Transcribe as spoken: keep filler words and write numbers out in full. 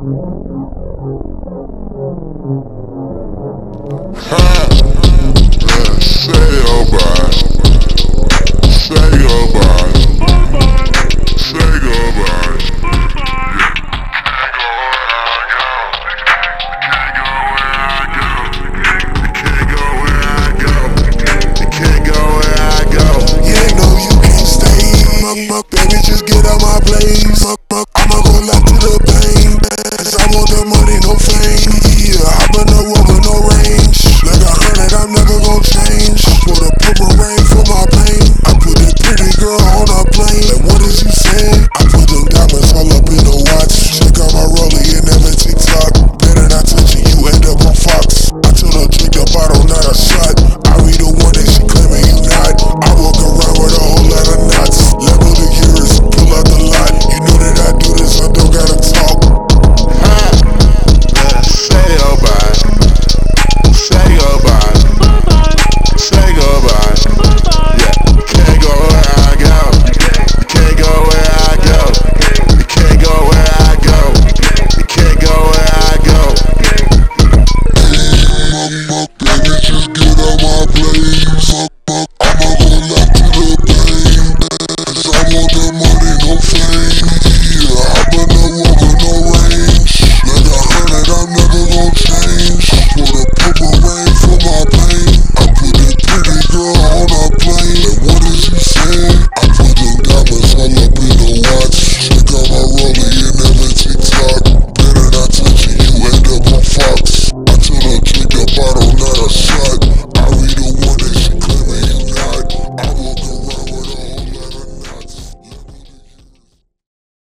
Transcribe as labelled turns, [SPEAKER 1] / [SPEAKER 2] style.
[SPEAKER 1] Ha! Yeah, say goodbye. Say goodbye. Say goodbye. Can't go where I go. You can't go where I go. You know you can't stay. Baby, just get out my place.